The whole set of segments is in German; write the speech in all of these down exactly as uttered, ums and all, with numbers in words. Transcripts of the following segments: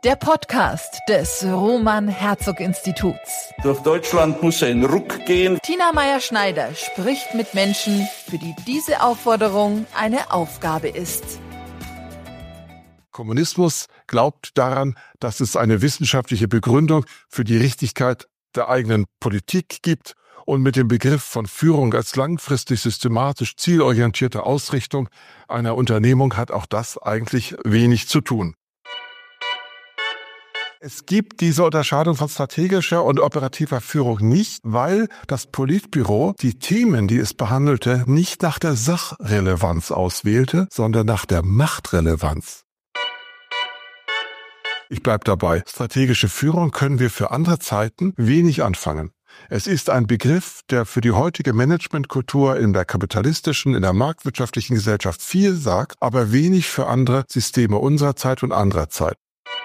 Der Podcast des Roman-Herzog-Instituts. Durch Deutschland muss ein Ruck gehen. Tina Meyer-Schneider spricht mit Menschen, für die diese Aufforderung eine Aufgabe ist. Kommunismus glaubt daran, dass es eine wissenschaftliche Begründung für die Richtigkeit der eigenen Politik gibt und mit dem Begriff von Führung als langfristig systematisch zielorientierte Ausrichtung einer Unternehmung hat auch das eigentlich wenig zu tun. Es gibt diese Unterscheidung von strategischer und operativer Führung nicht, weil das Politbüro die Themen, die es behandelte, nicht nach der Sachrelevanz auswählte, sondern nach der Machtrelevanz. Ich bleibe dabei. Strategische Führung können wir für andere Zeiten wenig anfangen. Es ist ein Begriff, der für die heutige Managementkultur in der kapitalistischen, in der marktwirtschaftlichen Gesellschaft viel sagt, aber wenig für andere Systeme unserer Zeit und anderer Zeit.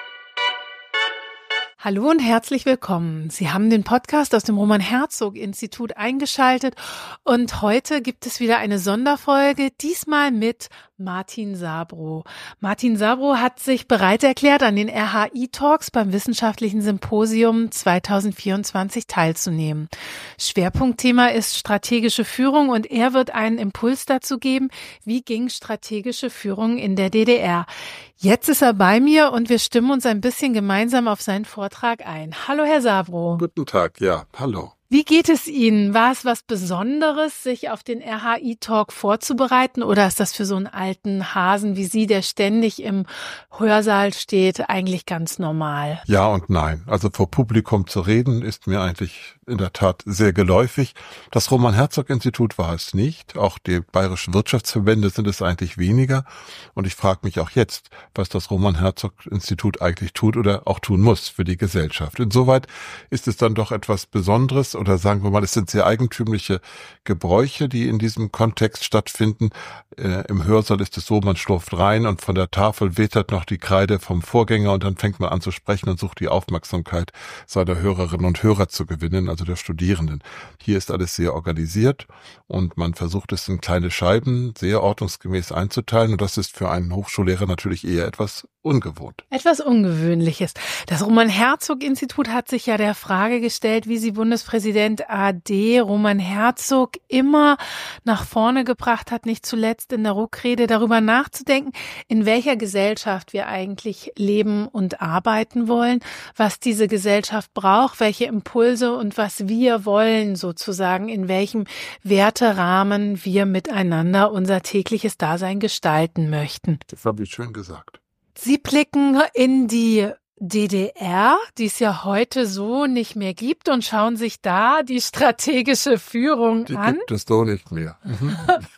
Hallo und herzlich willkommen. Sie haben den Podcast aus dem Roman-Herzog-Institut eingeschaltet und heute gibt es wieder eine Sonderfolge, diesmal mit Martin Sabrow. Martin Sabrow hat sich bereit erklärt, an den R H I-Talks beim Wissenschaftlichen Symposium zwanzig vierundzwanzig teilzunehmen. Schwerpunktthema ist strategische Führung und er wird einen Impuls dazu geben, wie ging strategische Führung in der D D R. Jetzt ist er bei mir und wir stimmen uns ein bisschen gemeinsam auf seinen Vortrag ein. Hallo, Herr Sabrow. Guten Tag, ja, hallo. Wie geht es Ihnen? War es was Besonderes, sich auf den R H I-Talk vorzubereiten oder ist das für so einen alten Hasen wie Sie, der ständig im Hörsaal steht, eigentlich ganz normal? Ja und nein. Also vor Publikum zu reden ist mir eigentlich in der Tat sehr geläufig. Das Roman-Herzog-Institut war es nicht. Auch die bayerischen Wirtschaftsverbände sind es eigentlich weniger. Und ich frage mich auch jetzt, was das Roman-Herzog-Institut eigentlich tut oder auch tun muss für die Gesellschaft. Insoweit ist es dann doch etwas Besonderes oder sagen wir mal, es sind sehr eigentümliche Gebräuche, die in diesem Kontext stattfinden. Äh, im Hörsaal ist es so, man schlurft rein und von der Tafel wittert noch die Kreide vom Vorgänger und dann fängt man an zu sprechen und sucht die Aufmerksamkeit seiner Hörerinnen und Hörer zu gewinnen, also der Studierenden. Hier ist alles sehr organisiert und man versucht es in kleine Scheiben sehr ordnungsgemäß einzuteilen und das ist für einen Hochschullehrer natürlich eher etwas ungewohnt. Etwas Ungewöhnliches. Das Roman-Herzog-Institut hat sich ja der Frage gestellt, wie sie Bundespräsident A D Roman Herzog immer nach vorne gebracht hat, nicht zuletzt in der Ruckrede darüber nachzudenken, in welcher Gesellschaft wir eigentlich leben und arbeiten wollen, was diese Gesellschaft braucht, welche Impulse und was wir wollen sozusagen, in welchem Werterahmen wir miteinander unser tägliches Dasein gestalten möchten. Das habe ich schön gesagt. Sie blicken in die D D R, die es ja heute so nicht mehr gibt und schauen sich da die strategische Führung die an. Die gibt es so nicht mehr. Mhm.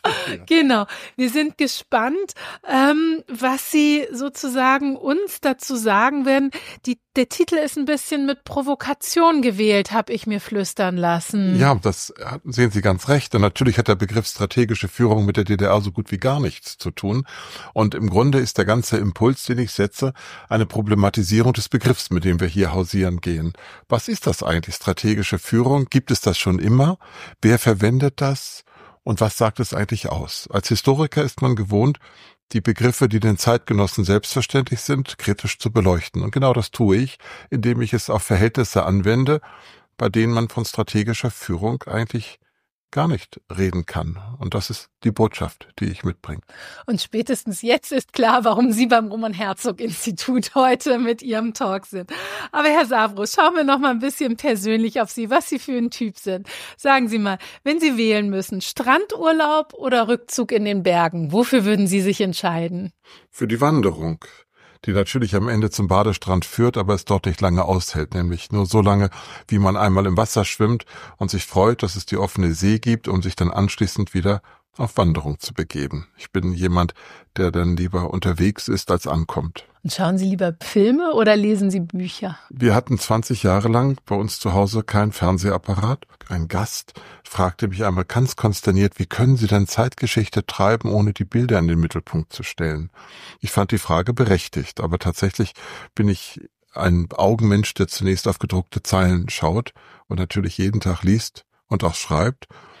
Genau. Wir sind gespannt, ähm, was Sie sozusagen uns dazu sagen werden. Die, der Titel ist ein bisschen mit Provokation gewählt, habe ich mir flüstern lassen. Ja, das sehen Sie ganz recht. Und natürlich hat der Begriff strategische Führung mit der D D R so gut wie gar nichts zu tun. Und im Grunde ist der ganze Impuls, den ich setze, eine Problematisierung des Begriffs, mit dem wir hier hausieren gehen. Was ist das eigentlich, strategische Führung? Gibt es das schon immer? Wer verwendet das? Und was sagt es eigentlich aus? Als Historiker ist man gewohnt, die Begriffe, die den Zeitgenossen selbstverständlich sind, kritisch zu beleuchten. Und genau das tue ich, indem ich es auf Verhältnisse anwende, bei denen man von strategischer Führung eigentlich gar nicht reden kann. Und das ist die Botschaft, die ich mitbringe. Und spätestens jetzt ist klar, warum Sie beim Roman-Herzog-Institut heute mit Ihrem Talk sind. Aber Herr Sabrow, schauen wir noch mal ein bisschen persönlich auf Sie, was Sie für ein Typ sind. Sagen Sie mal, wenn Sie wählen müssen, Strandurlaub oder Rückzug in den Bergen, wofür würden Sie sich entscheiden? Für die Wanderung, die natürlich am Ende zum Badestrand führt, aber es dort nicht lange aushält, nämlich nur so lange, wie man einmal im Wasser schwimmt und sich freut, dass es die offene See gibt, um sich dann anschließend wieder auf Wanderung zu begeben. Ich bin jemand, der dann lieber unterwegs ist, als ankommt. Und schauen Sie lieber Filme oder lesen Sie Bücher? Wir hatten zwanzig Jahre lang bei uns zu Hause keinen Fernsehapparat. Ein Gast fragte mich einmal ganz konsterniert, wie können Sie denn Zeitgeschichte treiben, ohne die Bilder in den Mittelpunkt zu stellen? Ich fand die Frage berechtigt, aber tatsächlich bin ich ein Augenmensch, der zunächst auf gedruckte Zeilen schaut und natürlich jeden Tag liest und auch schreibt.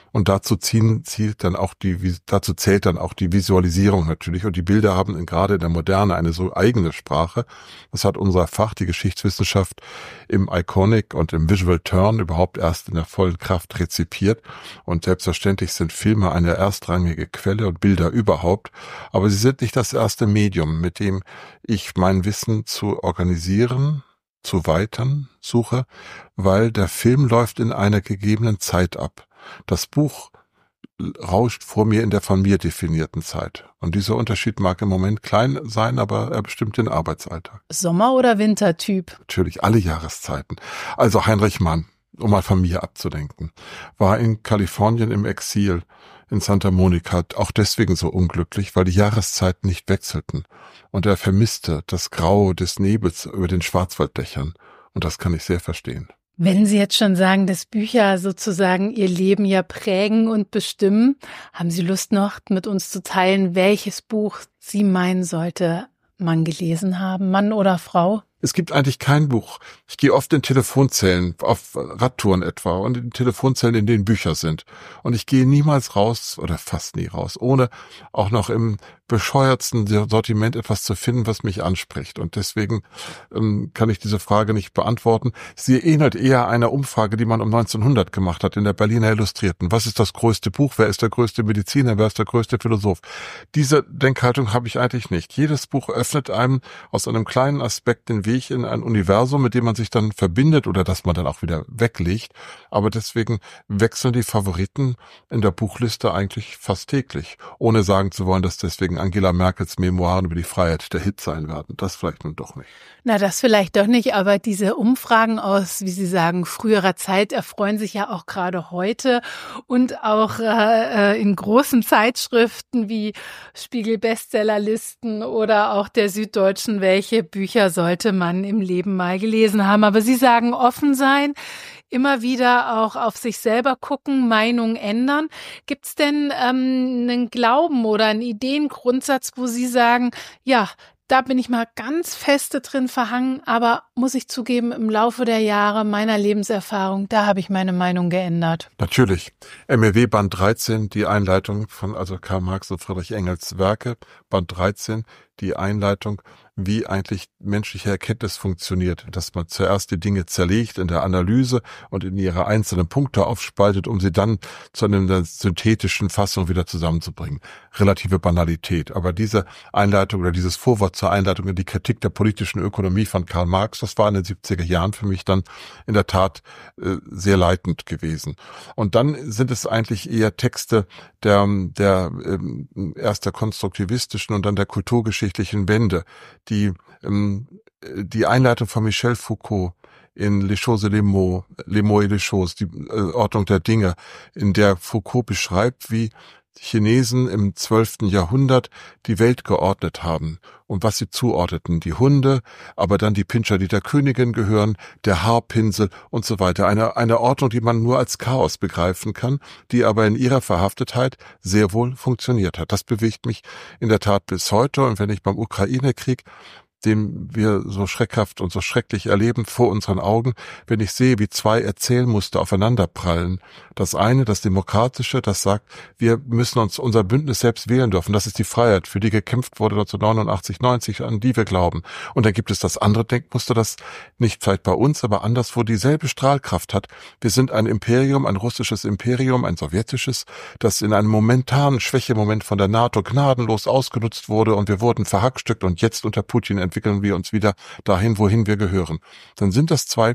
Und dazu ziehen, zielt dann auch die, dazu zählt dann auch die Visualisierung natürlich. Und die Bilder haben in, gerade in der Moderne eine so eigene Sprache. Das hat unser Fach, die Geschichtswissenschaft, im Iconic und im Visual Turn überhaupt erst in der vollen Kraft rezipiert. Und selbstverständlich sind Filme eine erstrangige Quelle und Bilder überhaupt. Aber sie sind nicht das erste Medium, mit dem ich mein Wissen zu organisieren, zu weitern suche, weil der Film läuft in einer gegebenen Zeit ab. Das Buch rauscht vor mir in der von mir definierten Zeit. Und dieser Unterschied mag im Moment klein sein, aber er bestimmt den Arbeitsalltag. Sommer- oder Wintertyp? Natürlich alle Jahreszeiten. Also Heinrich Mann, um mal von mir abzudenken, war in Kalifornien im Exil in Santa Monica auch deswegen so unglücklich, weil die Jahreszeiten nicht wechselten. Und er vermisste das Grau des Nebels über den Schwarzwalddächern. Und das kann ich sehr verstehen. Wenn Sie jetzt schon sagen, dass Bücher sozusagen Ihr Leben ja prägen und bestimmen, haben Sie Lust noch mit uns zu teilen, welches Buch Sie meinen, sollte man gelesen haben, Mann oder Frau? Es gibt eigentlich kein Buch. Ich gehe oft in Telefonzellen, auf Radtouren etwa, und in Telefonzellen, in denen Bücher sind. Und ich gehe niemals raus, oder fast nie raus, ohne auch noch im bescheuertsten Sortiment etwas zu finden, was mich anspricht. Und deswegen ähm, kann ich diese Frage nicht beantworten. Sie ähnelt eher einer Umfrage, die man um neunzehnhundert gemacht hat in der Berliner Illustrierten. Was ist das größte Buch? Wer ist der größte Mediziner? Wer ist der größte Philosoph? Diese Denkhaltung habe ich eigentlich nicht. Jedes Buch öffnet einem aus einem kleinen Aspekt den Weg in ein Universum, mit dem man sich dann verbindet oder das man dann auch wieder weglegt. Aber deswegen wechseln die Favoriten in der Buchliste eigentlich fast täglich, ohne sagen zu wollen, dass deswegen Angela Merkels Memoiren über die Freiheit der Hit sein werden. Das vielleicht nun doch nicht. Na, das vielleicht doch nicht, aber diese Umfragen aus, wie Sie sagen, früherer Zeit erfreuen sich ja auch gerade heute und auch äh, in großen Zeitschriften wie Spiegel Bestsellerlisten oder auch der Süddeutschen, welche Bücher sollte man im Leben mal gelesen haben. Aber Sie sagen, offen sein, immer wieder auch auf sich selber gucken, Meinung ändern. Gibt's denn ähm, einen Glauben oder einen Ideengrundsatz, wo Sie sagen, ja, da bin ich mal ganz feste drin verhangen, aber muss ich zugeben, im Laufe der Jahre meiner Lebenserfahrung, da habe ich meine Meinung geändert. Natürlich. M R W Band dreizehn, die Einleitung von also Karl Marx und Friedrich Engels Werke, Band dreizehn, die Einleitung, wie eigentlich menschliche Erkenntnis funktioniert, dass man zuerst die Dinge zerlegt in der Analyse und in ihre einzelnen Punkte aufspaltet, um sie dann zu einer synthetischen Fassung wieder zusammenzubringen. Relative Banalität. Aber diese Einleitung oder dieses Vorwort zur Einleitung in die Kritik der politischen Ökonomie von Karl Marx, das war in den siebziger Jahren für mich dann in der Tat äh, sehr leitend gewesen. Und dann sind es eigentlich eher Texte der, der ähm, erst der konstruktivistischen und dann der kulturgeschichtlichen Wende, die ähm, die Einleitung von Michel Foucault in Les choses et les mots, les mots et les choses, die äh, Ordnung der Dinge, in der Foucault beschreibt, wie Chinesen im zwölften Jahrhundert die Welt geordnet haben und was sie zuordneten. Die Hunde, aber dann die Pinscher, die der Königin gehören, der Haarpinsel und so weiter. Eine, eine Ordnung, die man nur als Chaos begreifen kann, die aber in ihrer Verhaftetheit sehr wohl funktioniert hat. Das bewegt mich in der Tat bis heute. Und wenn ich beim Ukraine-Krieg, den wir so schreckhaft und so schrecklich erleben vor unseren Augen, wenn ich sehe, wie zwei Erzählmuster aufeinanderprallen. Das eine, das Demokratische, das sagt, wir müssen uns unser Bündnis selbst wählen dürfen. Das ist die Freiheit, für die gekämpft wurde neunzehnhundertneunundachtzig, neunzig, an die wir glauben. Und dann gibt es das andere Denkmuster, das nicht vielleicht bei uns, aber anderswo dieselbe Strahlkraft hat. Wir sind ein Imperium, ein russisches Imperium, ein sowjetisches, das in einem momentanen Schwächemoment von der NATO gnadenlos ausgenutzt wurde und wir wurden verhackstückt und jetzt unter Putin entwickeln wir uns wieder dahin, wohin wir gehören. Dann sind das zwei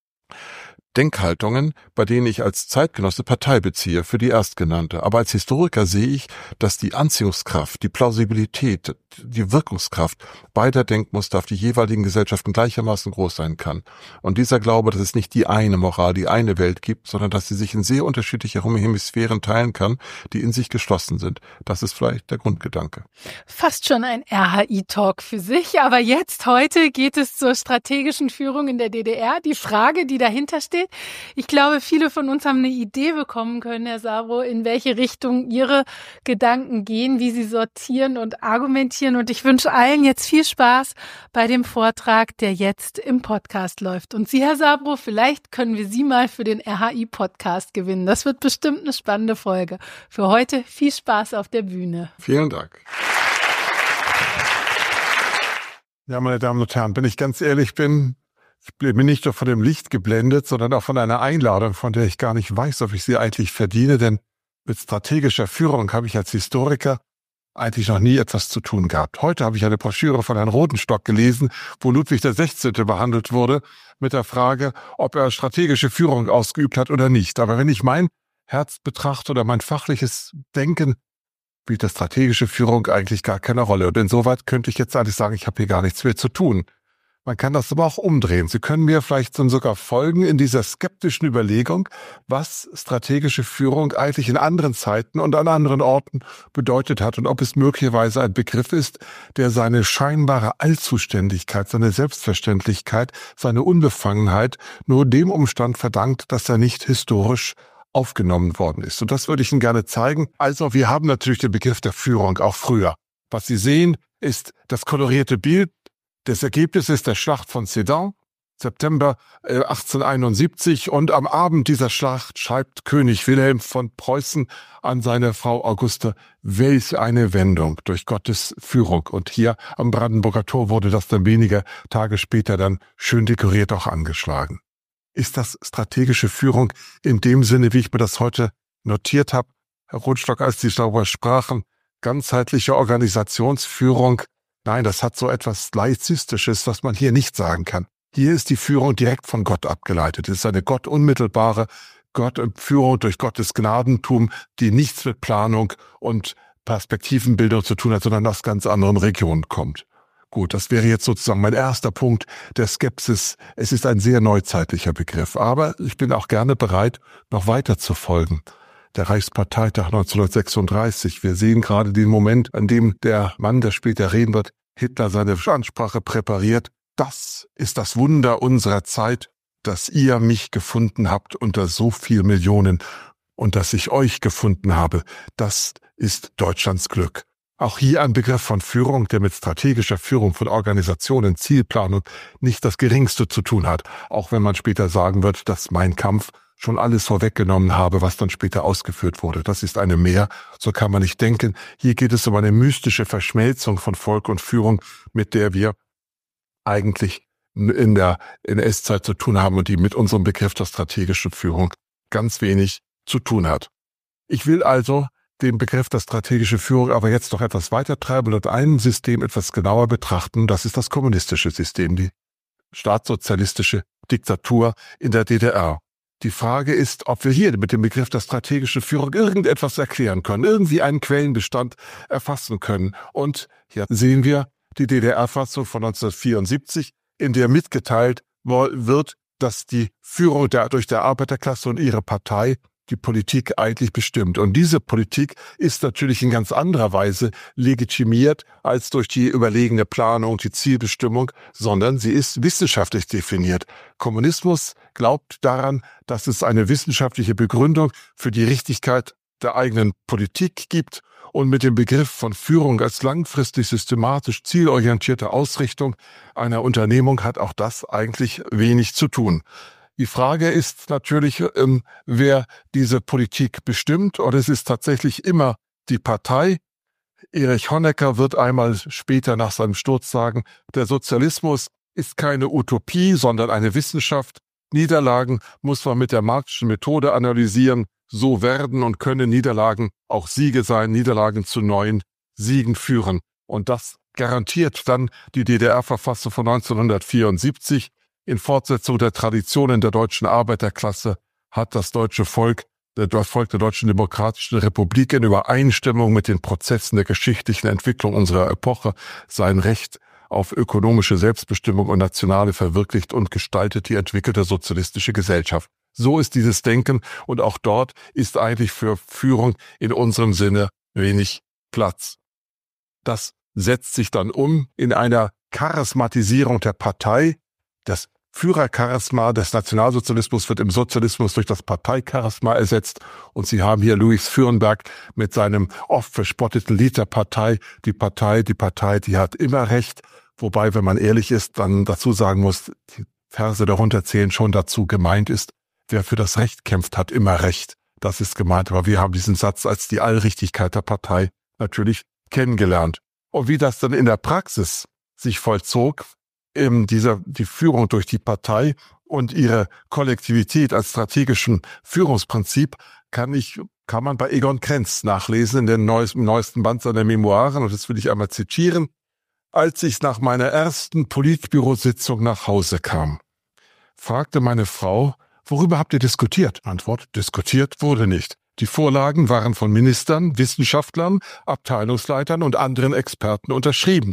Denkhaltungen, bei denen ich als Zeitgenosse Partei beziehe für die erstgenannte. Aber als Historiker sehe ich, dass die Anziehungskraft, die Plausibilität, die Wirkungskraft beider Denkmuster auf die jeweiligen Gesellschaften gleichermaßen groß sein kann. Und dieser Glaube, dass es nicht die eine Moral, die eine Welt gibt, sondern dass sie sich in sehr unterschiedliche Hemisphären teilen kann, die in sich geschlossen sind. Das ist vielleicht der Grundgedanke. Fast schon ein R H I-Talk für sich, aber jetzt, heute geht es zur strategischen Führung in der D D R. Die Frage, die dahinter steht, Ich glaube, viele von uns haben eine Idee bekommen können, Herr Sabro, in welche Richtung Ihre Gedanken gehen, wie Sie sortieren und argumentieren. Und ich wünsche allen jetzt viel Spaß bei dem Vortrag, der jetzt im Podcast läuft. Und Sie, Herr Sabro, vielleicht können wir Sie mal für den R H I-Podcast gewinnen. Das wird bestimmt eine spannende Folge. Für heute viel Spaß auf der Bühne. Vielen Dank. Ja, meine Damen und Herren, wenn ich ganz ehrlich bin, ich bin nicht nur von dem Licht geblendet, sondern auch von einer Einladung, von der ich gar nicht weiß, ob ich sie eigentlich verdiene, denn mit strategischer Führung habe ich als Historiker eigentlich noch nie etwas zu tun gehabt. Heute habe ich eine Broschüre von Herrn Rodenstock gelesen, wo Ludwig der Sechzehnte behandelt wurde, mit der Frage, ob er strategische Führung ausgeübt hat oder nicht. Aber wenn ich mein Herz betrachte oder mein fachliches Denken, spielt die strategische Führung eigentlich gar keine Rolle. Und insoweit könnte ich jetzt eigentlich sagen, ich habe hier gar nichts mehr zu tun. Man kann das aber auch umdrehen. Sie können mir vielleicht sogar folgen in dieser skeptischen Überlegung, was strategische Führung eigentlich in anderen Zeiten und an anderen Orten bedeutet hat und ob es möglicherweise ein Begriff ist, der seine scheinbare Allzuständigkeit, seine Selbstverständlichkeit, seine Unbefangenheit nur dem Umstand verdankt, dass er nicht historisch aufgenommen worden ist. Und das würde ich Ihnen gerne zeigen. Also wir haben natürlich den Begriff der Führung auch früher. Was Sie sehen, ist das kolorierte Bild des Ergebnisses der Schlacht von Sedan, September achtzehnhunderteinundsiebzig. Und am Abend dieser Schlacht schreibt König Wilhelm von Preußen an seine Frau Auguste, welch eine Wendung durch Gottes Führung. Und hier am Brandenburger Tor wurde das dann wenige Tage später dann schön dekoriert auch angeschlagen. Ist das strategische Führung in dem Sinne, wie ich mir das heute notiert habe? Herr Rodenstock, als Sie darüber sprachen, ganzheitliche Organisationsführung. Nein, das hat so etwas Laizistisches, was man hier nicht sagen kann. Hier ist die Führung direkt von Gott abgeleitet. Es ist eine gottunmittelbare Gott Führung durch Gottes Gnadentum, die nichts mit Planung und Perspektivenbildung zu tun hat, sondern aus ganz anderen Regionen kommt. Gut, das wäre jetzt sozusagen mein erster Punkt der Skepsis. Es ist ein sehr neuzeitlicher Begriff, aber ich bin auch gerne bereit, noch weiter zu folgen. Der Reichsparteitag neunzehnhundertsechsunddreißig. Wir sehen gerade den Moment, an dem der Mann, der später reden wird, Hitler seine Ansprache präpariert. Das ist das Wunder unserer Zeit, dass ihr mich gefunden habt unter so viel Millionen und dass ich euch gefunden habe. Das ist Deutschlands Glück. Auch hier ein Begriff von Führung, der mit strategischer Führung von Organisationen, Zielplanung nicht das Geringste zu tun hat. Auch wenn man später sagen wird, dass Mein Kampf schon alles vorweggenommen habe, was dann später ausgeführt wurde. Das ist eine Mehr, so kann man nicht denken. Hier geht es um eine mystische Verschmelzung von Volk und Führung, mit der wir eigentlich in der N S-Zeit zu tun haben und die mit unserem Begriff der strategischen Führung ganz wenig zu tun hat. Ich will also den Begriff der strategischen Führung aber jetzt noch etwas weiter treiben und ein System etwas genauer betrachten. Das ist das kommunistische System, die staatssozialistische Diktatur in der D D R. Die Frage ist, ob wir hier mit dem Begriff der strategischen Führung irgendetwas erklären können, irgendwie einen Quellenbestand erfassen können. Und hier sehen wir die D D R-Fassung von neunzehnhundertvierundsiebzig, in der mitgeteilt wird, dass die Führung der, durch der Arbeiterklasse und ihre Partei die Politik eigentlich bestimmt. Und diese Politik ist natürlich in ganz anderer Weise legitimiert als durch die überlegene Planung, die Zielbestimmung, sondern sie ist wissenschaftlich definiert. Kommunismus glaubt daran, dass es eine wissenschaftliche Begründung für die Richtigkeit der eigenen Politik gibt und mit dem Begriff von Führung als langfristig systematisch zielorientierte Ausrichtung einer Unternehmung hat auch das eigentlich wenig zu tun. Die Frage ist natürlich, ähm, wer diese Politik bestimmt, und es ist tatsächlich immer die Partei. Erich Honecker wird einmal später nach seinem Sturz sagen, der Sozialismus ist keine Utopie, sondern eine Wissenschaft. Niederlagen muss man mit der Marxischen Methode analysieren. So werden und können Niederlagen auch Siege sein, Niederlagen zu neuen Siegen führen. Und das garantiert dann die D D R-Verfassung von neunzehnhundertvierundsiebzig. In Fortsetzung der Traditionen der deutschen Arbeiterklasse hat das deutsche Volk, das Volk der Deutschen Demokratischen Republik in Übereinstimmung mit den Prozessen der geschichtlichen Entwicklung unserer Epoche sein Recht auf ökonomische Selbstbestimmung und nationale verwirklicht und gestaltet die entwickelte sozialistische Gesellschaft. So ist dieses Denken und auch dort ist eigentlich für Führung in unserem Sinne wenig Platz. Das setzt sich dann um in einer Charismatisierung der Partei. Das Führercharisma des Nationalsozialismus wird im Sozialismus durch das Parteicharisma ersetzt. Und Sie haben hier Louis Fürnberg mit seinem oft verspotteten Lied der Partei. Die Partei, die Partei, die hat immer Recht. Wobei, wenn man ehrlich ist, dann dazu sagen muss, die Verse darunter zählen schon dazu, gemeint ist, wer für das Recht kämpft, hat immer Recht. Das ist gemeint. Aber wir haben diesen Satz als die Allrichtigkeit der Partei natürlich kennengelernt. Und wie das dann in der Praxis sich vollzog, eben dieser, die Führung durch die Partei und ihre Kollektivität als strategischen Führungsprinzip, kann ich, kann man bei Egon Krenz nachlesen in den neuesten, neuesten Band seiner Memoiren. Und das will ich einmal zitieren. Als ich nach meiner ersten Politbürositzung nach Hause kam, fragte meine Frau, worüber habt ihr diskutiert? Antwort, diskutiert wurde nicht. Die Vorlagen waren von Ministern, Wissenschaftlern, Abteilungsleitern und anderen Experten unterschrieben.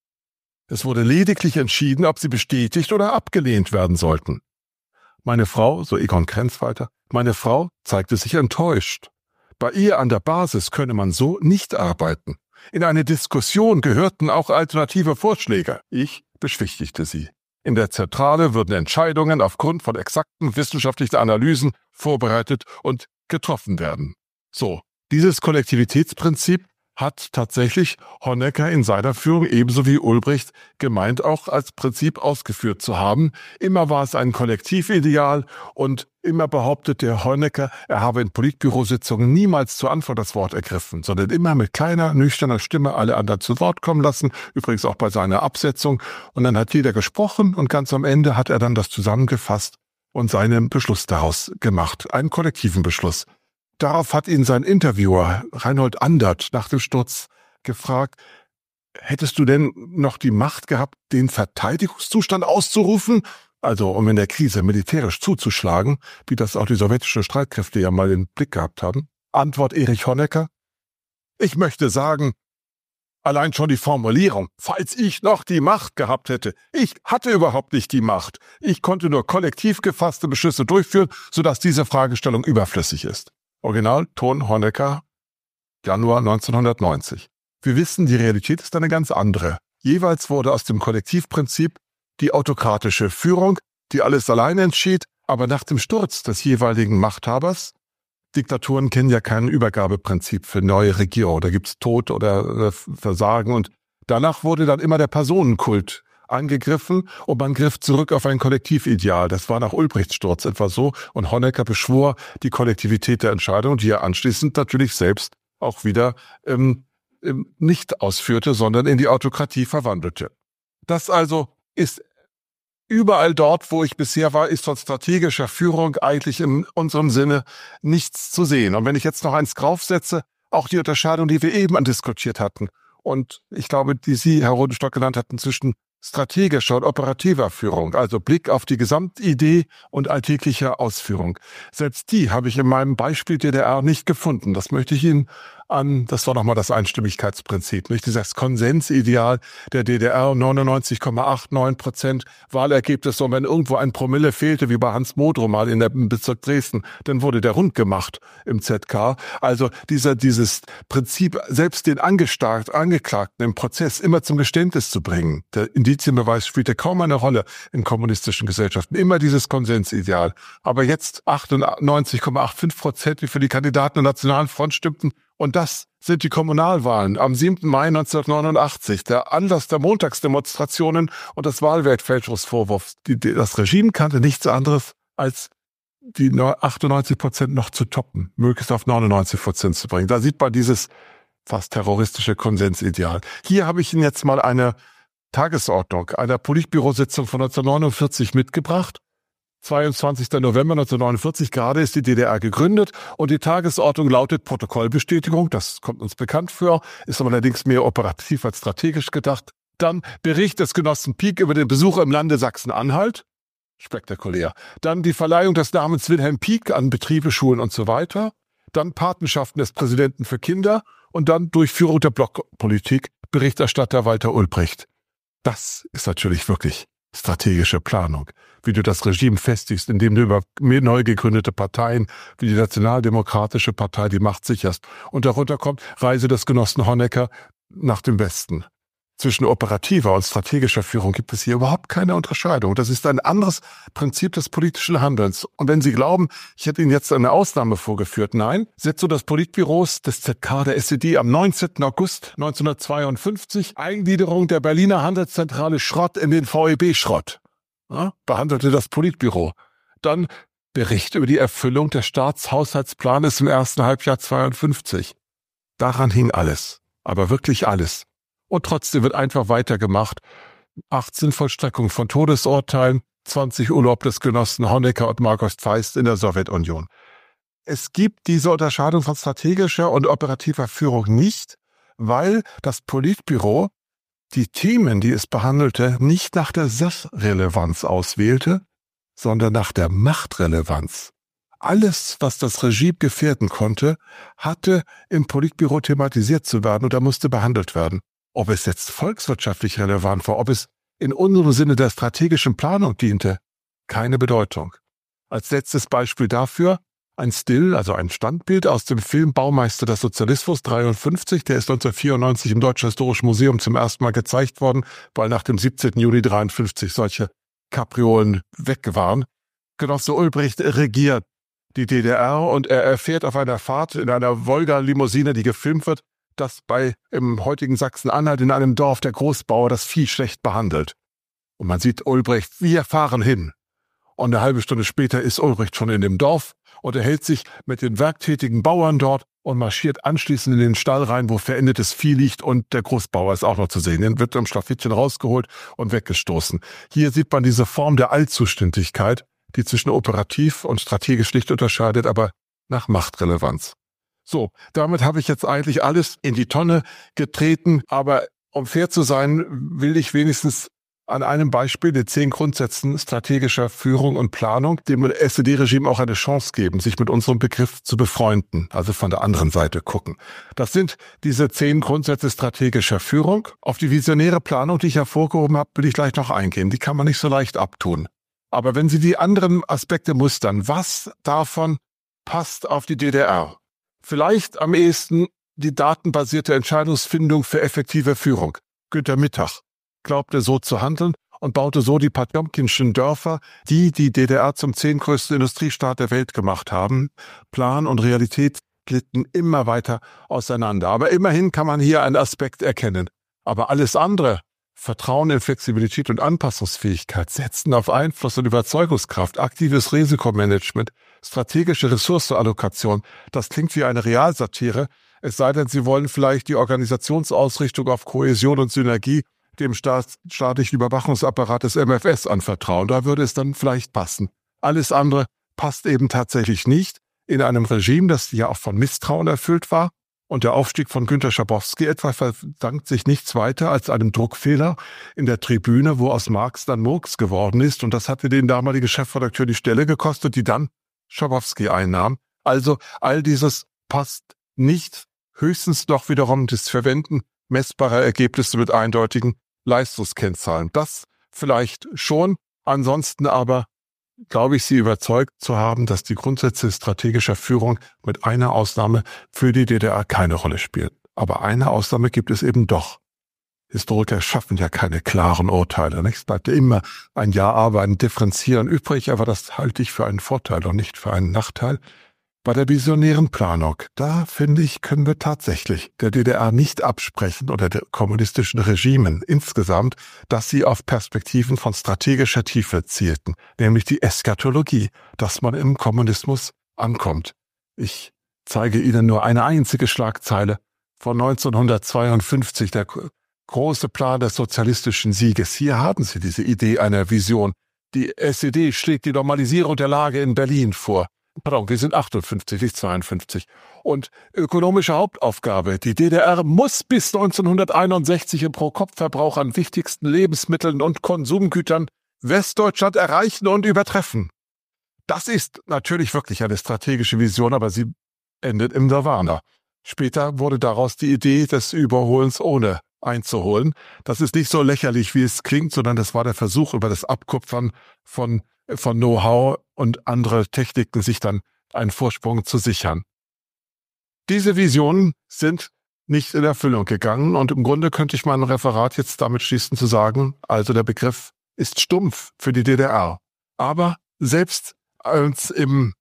Es wurde lediglich entschieden, ob sie bestätigt oder abgelehnt werden sollten. Meine Frau, so Egon Krenz weiter, meine Frau zeigte sich enttäuscht. Bei ihr an der Basis könne man so nicht arbeiten. In eine Diskussion gehörten auch alternative Vorschläge. Ich beschwichtigte sie. In der Zentrale würden Entscheidungen aufgrund von exakten wissenschaftlichen Analysen vorbereitet und getroffen werden. So, dieses Kollektivitätsprinzip hat tatsächlich Honecker in seiner Führung ebenso wie Ulbricht gemeint auch als Prinzip ausgeführt zu haben. Immer war es ein Kollektivideal und immer behauptet der Honecker, er habe in Politbürositzungen niemals zu Anfang das Wort ergriffen, sondern immer mit kleiner, nüchterner Stimme alle anderen zu Wort kommen lassen, übrigens auch bei seiner Absetzung. Und dann hat jeder gesprochen und ganz am Ende hat er dann das zusammengefasst und seinen Beschluss daraus gemacht, einen kollektiven Beschluss. Darauf hat ihn sein Interviewer Reinhold Andert nach dem Sturz gefragt, hättest du denn noch die Macht gehabt, den Verteidigungszustand auszurufen? Also um in der Krise militärisch zuzuschlagen, wie das auch die sowjetischen Streitkräfte ja mal im Blick gehabt haben? Antwort Erich Honecker, ich möchte sagen, allein schon die Formulierung, falls ich noch die Macht gehabt hätte. Ich hatte überhaupt nicht die Macht. Ich konnte nur kollektiv gefasste Beschlüsse durchführen, sodass diese Fragestellung überflüssig ist. Original Ton Honecker, Januar neunzehnhundertneunzig. Wir wissen, die Realität ist eine ganz andere. Jeweils wurde aus dem Kollektivprinzip die autokratische Führung, die alles alleine entschied, aber nach dem Sturz des jeweiligen Machthabers, Diktaturen kennen ja kein Übergabeprinzip für neue Regierung, da gibt's Tod oder Versagen und danach wurde dann immer der Personenkult angegriffen und man griff zurück auf ein Kollektivideal. Das war nach Ulbrichts Sturz etwa so und Honecker beschwor die Kollektivität der Entscheidung, die er anschließend natürlich selbst auch wieder ähm, nicht ausführte, sondern in die Autokratie verwandelte. Das also ist überall dort, wo ich bisher war, ist von strategischer Führung eigentlich in unserem Sinne nichts zu sehen. Und wenn ich jetzt noch eins draufsetze, auch die Unterscheidung, die wir eben diskutiert hatten und ich glaube, die Sie, Herr Rodenstock, genannt hatten, zwischen strategischer und operativer Führung, also Blick auf die Gesamtidee und alltägliche Ausführung. Selbst die habe ich in meinem Beispiel D D R nicht gefunden. Das möchte ich Ihnen an, das war nochmal das Einstimmigkeitsprinzip, nicht dieses Konsensideal der D D R, neunundneunzig Komma neunundachtzig Prozent Wahlergebnis, und wenn irgendwo ein Promille fehlte, wie bei Hans Modrow mal in der im Bezirk Dresden, dann wurde der rund gemacht im Z K. Also dieser, dieses Prinzip, selbst den Angestarkt, Angeklagten im Prozess immer zum Geständnis zu bringen. Der Indizienbeweis spielte kaum eine Rolle in kommunistischen Gesellschaften. Immer dieses Konsensideal. Aber jetzt achtundneunzig Komma fünfundachtzig Prozent, die für die Kandidaten der Nationalen Front stimmten. Und das sind die Kommunalwahlen am siebten Mai neunzehnhundertneunundachtzig, der Anlass der Montagsdemonstrationen und des Wahlwertfälschungsvorwurfs. Die, die, das Regime kannte nichts anderes, als die achtundneunzig Prozent noch zu toppen, möglichst auf neunundneunzig Prozent zu bringen. Da sieht man dieses fast terroristische Konsensideal. Hier habe ich Ihnen jetzt mal eine Tagesordnung einer Politbürositzung von neunzehnhundertneunundvierzig mitgebracht. zweiundzwanzigster November neunzehnhundertneunundvierzig, gerade ist die D D R gegründet und die Tagesordnung lautet Protokollbestätigung, das kommt uns bekannt vor, ist aber allerdings mehr operativ als strategisch gedacht. Dann Bericht des Genossen Pieck über den Besuch im Lande Sachsen-Anhalt, spektakulär. Dann die Verleihung des Namens Wilhelm Pieck an Betriebe, Schulen und so weiter. Dann Patenschaften des Präsidenten für Kinder und dann Durchführung der Blockpolitik, Berichterstatter Walter Ulbricht. Das ist natürlich wirklich strategische Planung. Wie du das Regime festigst, indem du über neu gegründete Parteien wie die Nationaldemokratische Partei die Macht sicherst. Und darunter kommt Reise des Genossen Honecker nach dem Westen. Zwischen operativer und strategischer Führung gibt es hier überhaupt keine Unterscheidung. Das ist ein anderes Prinzip des politischen Handelns. Und wenn Sie glauben, ich hätte Ihnen jetzt eine Ausnahme vorgeführt, nein, Sitzung des Politbüros des Z K der S E D am neunzehnten August neunzehnhundertzweiundfünfzig, Eingliederung der Berliner Handelszentrale Schrott in den V E B Schrott, ja, behandelte das Politbüro. Dann Bericht über die Erfüllung des Staatshaushaltsplanes im ersten Halbjahr zweiundfünfzig. Daran hing alles, aber wirklich alles. Und trotzdem wird einfach weitergemacht. achtzehn Vollstreckungen von Todesurteilen, zwanzig Urlaub des Genossen Honecker und Marcos Feist in der Sowjetunion. Es gibt diese Unterscheidung von strategischer und operativer Führung nicht, weil das Politbüro die Themen, die es behandelte, nicht nach der Sachrelevanz auswählte, sondern nach der Machtrelevanz. Alles, was das Regime gefährden konnte, hatte im Politbüro thematisiert zu werden oder musste behandelt werden. Ob es jetzt volkswirtschaftlich relevant war, ob es in unserem Sinne der strategischen Planung diente, keine Bedeutung. Als letztes Beispiel dafür ein Still, also ein Standbild aus dem Film Baumeister des Sozialismus dreiundfünfzig, der ist neunzehnhundertvierundneunzig im Deutschen Historischen Museum zum ersten Mal gezeigt worden, weil nach dem siebzehnten Juli dreiundfünfzig solche Kapriolen weg waren. Genosse Ulbricht regiert die D D R und er erfährt auf einer Fahrt in einer Wolga-Limousine, die gefilmt wird, dass bei im heutigen Sachsen-Anhalt in einem Dorf der Großbauer das Vieh schlecht behandelt. Und man sieht Ulbricht, wir fahren hin. Und eine halbe Stunde später ist Ulbricht schon in dem Dorf und er hält sich mit den werktätigen Bauern dort und marschiert anschließend in den Stall rein, wo verendetes Vieh liegt und der Großbauer ist auch noch zu sehen. Den wird am Schlafittchen rausgeholt und weggestoßen. Hier sieht man diese Form der Allzuständigkeit, die zwischen operativ und strategisch nicht unterscheidet, aber nach Machtrelevanz. So, damit habe ich jetzt eigentlich alles in die Tonne getreten, aber um fair zu sein, will ich wenigstens an einem Beispiel, den zehn Grundsätzen strategischer Führung und Planung, dem S E D-Regime auch eine Chance geben, sich mit unserem Begriff zu befreunden, also von der anderen Seite gucken. Das sind diese zehn Grundsätze strategischer Führung. Auf die visionäre Planung, die ich hervorgehoben habe, will ich gleich noch eingehen. Die kann man nicht so leicht abtun. Aber wenn Sie die anderen Aspekte mustern, was davon passt auf die D D R? Vielleicht am ehesten die datenbasierte Entscheidungsfindung für effektive Führung. Günter Mittag glaubte so zu handeln und baute so die Potjomkinschen Dörfer, die die D D R zum zehntgrößten Industriestaat der Welt gemacht haben. Plan und Realität glitten immer weiter auseinander. Aber immerhin kann man hier einen Aspekt erkennen. Aber alles andere, Vertrauen in Flexibilität und Anpassungsfähigkeit, Setzen auf Einfluss und Überzeugungskraft, aktives Risikomanagement, strategische Ressourcenallokation, das klingt wie eine Realsatire, es sei denn, Sie wollen vielleicht die Organisationsausrichtung auf Kohäsion und Synergie dem Staat, staatlichen Überwachungsapparat des M F S anvertrauen. Da würde es dann vielleicht passen. Alles andere passt eben tatsächlich nicht in einem Regime, das ja auch von Misstrauen erfüllt war. Und der Aufstieg von Günter Schabowski etwa verdankt sich nichts weiter als einem Druckfehler in der Tribüne, wo aus Marx dann Murks geworden ist. Und das hatte den damaligen Chefredakteur die Stelle gekostet, die dann Schabowski einnahm. Also all dieses passt nicht, höchstens doch wiederum das Verwenden messbarer Ergebnisse mit eindeutigen Leistungskennzahlen. Das vielleicht schon, ansonsten aber glaube ich, Sie überzeugt zu haben, dass die Grundsätze strategischer Führung mit einer Ausnahme für die D D R keine Rolle spielen. Aber eine Ausnahme gibt es eben doch. Historiker schaffen ja keine klaren Urteile. Es bleibt immer ein Ja, aber ein Differenzieren übrig, aber das halte ich für einen Vorteil und nicht für einen Nachteil. Bei der visionären Planung, da finde ich, können wir tatsächlich der D D R nicht absprechen oder der kommunistischen Regimen insgesamt, dass sie auf Perspektiven von strategischer Tiefe zielten, nämlich die Eschatologie, dass man im Kommunismus ankommt. Ich zeige Ihnen nur eine einzige Schlagzeile von neunzehnhundertzweiundfünfzig, der große Plan des sozialistischen Sieges. Hier haben Sie diese Idee einer Vision. Die S E D schlägt die Normalisierung der Lage in Berlin vor. Pardon, wir sind achtundfünfzig, nicht zweiundfünfzig. Und ökonomische Hauptaufgabe, die D D R muss bis neunzehnhunderteinundsechzig im Pro-Kopf-Verbrauch an wichtigsten Lebensmitteln und Konsumgütern Westdeutschland erreichen und übertreffen. Das ist natürlich wirklich eine strategische Vision, aber sie endet im Nirvana. Später wurde daraus die Idee des Überholens ohne einzuholen. Das ist nicht so lächerlich, wie es klingt, sondern das war der Versuch, über das Abkupfern von von Know-how und andere Techniken sich dann einen Vorsprung zu sichern. Diese Visionen sind nicht in Erfüllung gegangen. Und im Grunde könnte ich mein Referat jetzt damit schließen zu sagen, also der Begriff ist stumpf für die D D R. Aber selbst als im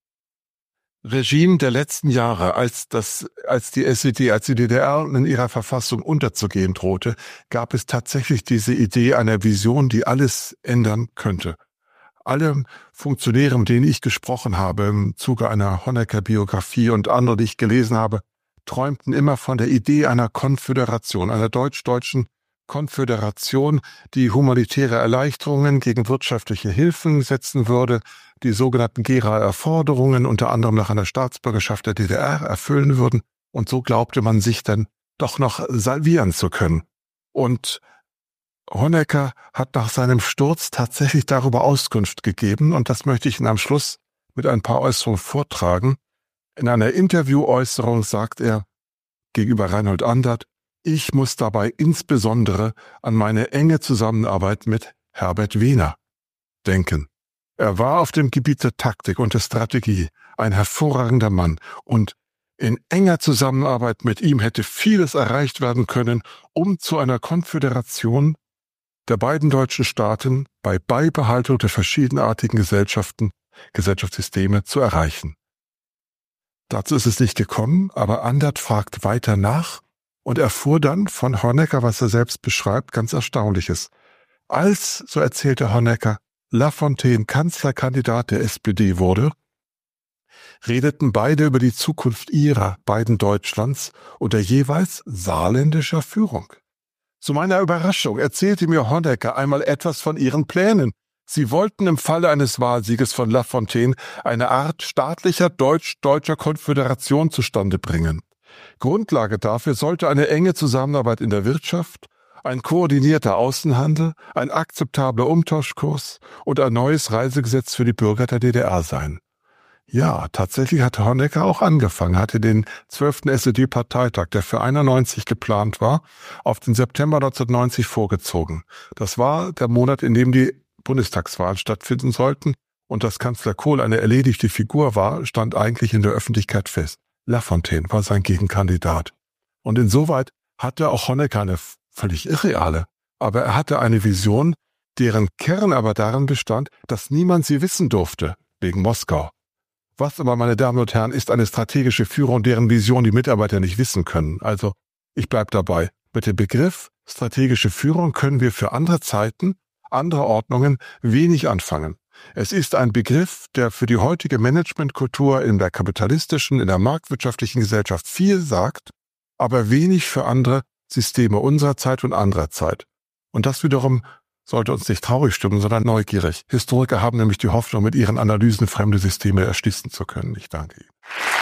Regime der letzten Jahre, als das, als die S E D, als die D D R in ihrer Verfassung unterzugehen drohte, gab es tatsächlich diese Idee einer Vision, die alles ändern könnte. Alle Funktionäre, mit denen ich gesprochen habe, im Zuge einer Honecker-Biografie und andere, die ich gelesen habe, träumten immer von der Idee einer Konföderation, einer deutsch-deutschen Konföderation, die humanitäre Erleichterungen gegen wirtschaftliche Hilfen setzen würde, die sogenannten Geraer Forderungen unter anderem nach einer Staatsbürgerschaft der D D R erfüllen würden. Und so glaubte man sich dann doch noch salvieren zu können. Und Honecker hat nach seinem Sturz tatsächlich darüber Auskunft gegeben, und das möchte ich Ihnen am Schluss mit ein paar Äußerungen vortragen. In einer Interviewäußerung sagt er gegenüber Reinhold Andert: Ich muss dabei insbesondere an meine enge Zusammenarbeit mit Herbert Wehner denken. Er war auf dem Gebiet der Taktik und der Strategie ein hervorragender Mann, und in enger Zusammenarbeit mit ihm hätte vieles erreicht werden können, um zu einer Konföderation der beiden deutschen Staaten bei Beibehaltung der verschiedenartigen Gesellschaften, Gesellschaftssysteme zu erreichen. Dazu ist es nicht gekommen, aber Andert fragt weiter nach und erfuhr dann von Honecker, was er selbst beschreibt, ganz Erstaunliches. Als, so erzählte Honecker, Lafontaine Kanzlerkandidat der S P D wurde, redeten beide über die Zukunft ihrer beiden Deutschlands unter jeweils saarländischer Führung. Zu meiner Überraschung erzählte mir Honecker einmal etwas von ihren Plänen. Sie wollten im Falle eines Wahlsieges von Lafontaine eine Art staatlicher deutsch-deutscher Konföderation zustande bringen. Grundlage dafür sollte eine enge Zusammenarbeit in der Wirtschaft, ein koordinierter Außenhandel, ein akzeptabler Umtauschkurs und ein neues Reisegesetz für die Bürger der D D R sein. Ja, tatsächlich hatte Honecker auch angefangen, hatte den zwölften S E D-Parteitag, der für einundneunzig geplant war, auf den September neunzehnhundertneunzig vorgezogen. Das war der Monat, in dem die Bundestagswahlen stattfinden sollten, und dass Kanzler Kohl eine erledigte Figur war, stand eigentlich in der Öffentlichkeit fest. Lafontaine war sein Gegenkandidat. Und insoweit hatte auch Honecker eine völlig irreale, aber er hatte eine Vision, deren Kern aber darin bestand, dass niemand sie wissen durfte, wegen Moskau. Was aber, meine Damen und Herren, ist eine strategische Führung, deren Vision die Mitarbeiter nicht wissen können? Also, ich bleib dabei. Mit dem Begriff strategische Führung können wir für andere Zeiten, andere Ordnungen wenig anfangen. Es ist ein Begriff, der für die heutige Managementkultur in der kapitalistischen, in der marktwirtschaftlichen Gesellschaft viel sagt, aber wenig für andere Systeme unserer Zeit und anderer Zeit. Und das wiederum sollte uns nicht traurig stimmen, sondern neugierig. Historiker haben nämlich die Hoffnung, mit ihren Analysen fremde Systeme erschließen zu können. Ich danke Ihnen.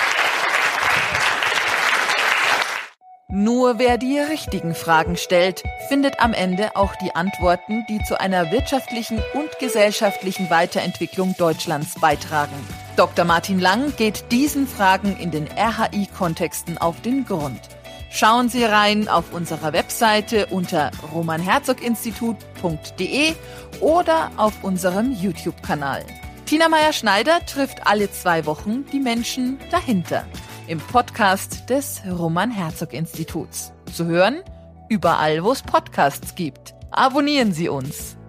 Nur wer die richtigen Fragen stellt, findet am Ende auch die Antworten, die zu einer wirtschaftlichen und gesellschaftlichen Weiterentwicklung Deutschlands beitragen. Doktor Martin Lang geht diesen Fragen in den R H I-Kontexten auf den Grund. Schauen Sie rein auf unserer Webseite unter roman herzog institut punkt de oder auf unserem YouTube-Kanal. Tina Meyer-Schneider trifft alle zwei Wochen die Menschen dahinter im Podcast des Roman-Herzog-Instituts. Zu hören überall, wo es Podcasts gibt. Abonnieren Sie uns.